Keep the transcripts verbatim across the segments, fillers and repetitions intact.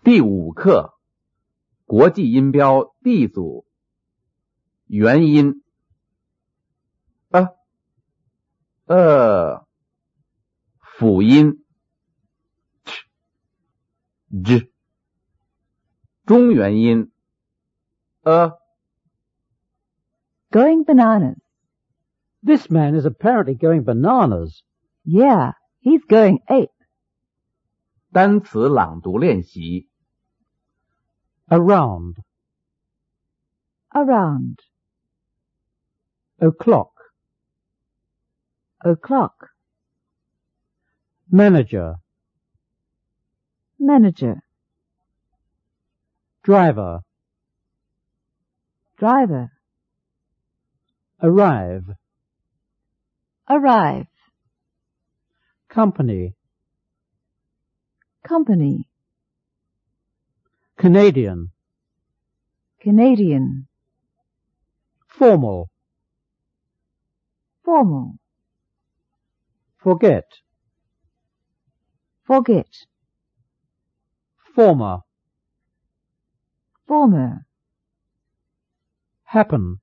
第五课，国际音标 D 组，元音 a、呃，辅音 ch、j， 中元音 a。 Going bananas. This man is apparently going bananas. Yeah, he's going ape. 单词朗读练习 Around. Around. O'clock. O'clock. Manager. Manager. Driver. Driver. Arrive. Arrive. Company. Company. Canadian. Canadian. Formal. Formal. Forget. Forget. Former. Former. Happen.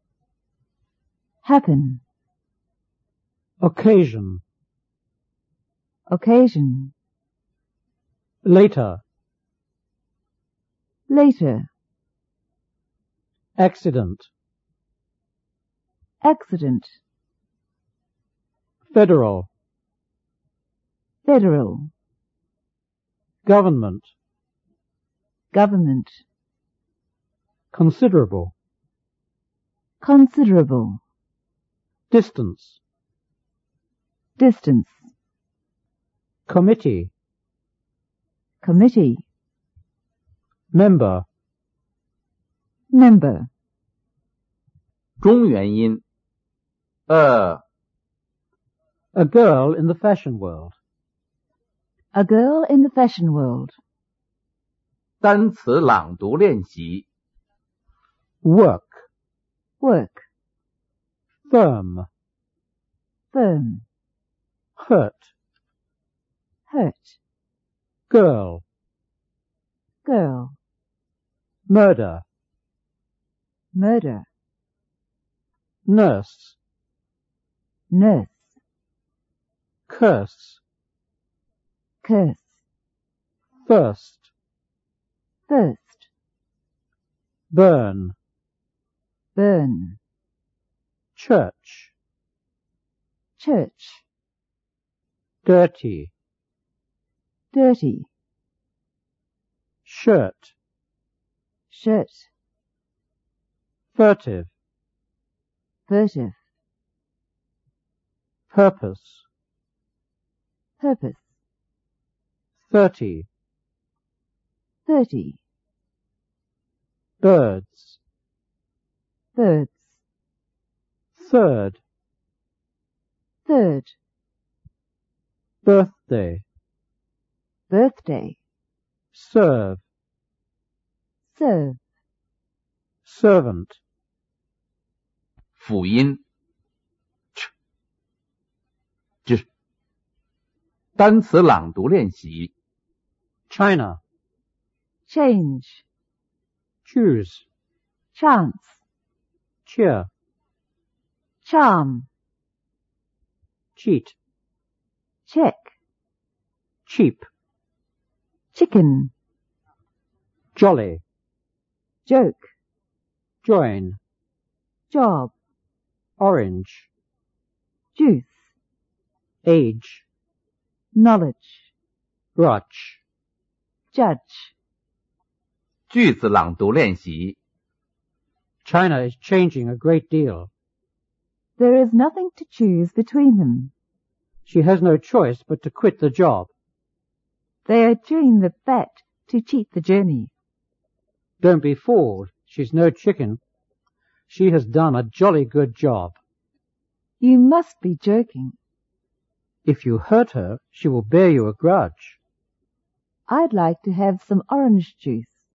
Happen. Occasion. Occasion. Later. Later. Accident. Accident. Federal. Federal. Government. Government. Considerable. Considerable. Distance. Distance. Committee. Committee. Member. Member. 中元音 a。 A girl in the fashion world. A girl in the fashion world. 单词朗读练习 Work. Work. Firm. Firm. Hurt. Hurt. Girl. Girl. Murder. Murder. Nurse. Nurse. Curse. Curse. First. First. Burn. Burn. Church. Church. Dirty. Dirty. Shirt. Shirt. Furtive. Furtive. Purpose. Purpose. Thirty. Thirty. Birds. Birds. Third. Third. Birthday. Birthday. Serve. Serve. Servant. 辅音 ch、j。 单词朗读练习 China. Change. Choose. Chance. Cheer. Charm. Cheat. Check. Cheap. Chicken. Jolly. Joke. Join. Job. Orange. Juice. Age. Knowledge. Grudge. Judge. 句子朗读练习 China is changing a great deal. There is nothing to choose between them. She has no choice but to quit the job. They are chewing the fat to cheat the journey. Don't be fooled. She's no chicken. She has done a jolly good job. You must be joking. If you hurt her, she will bear you a grudge. I'd like to have some orange juice.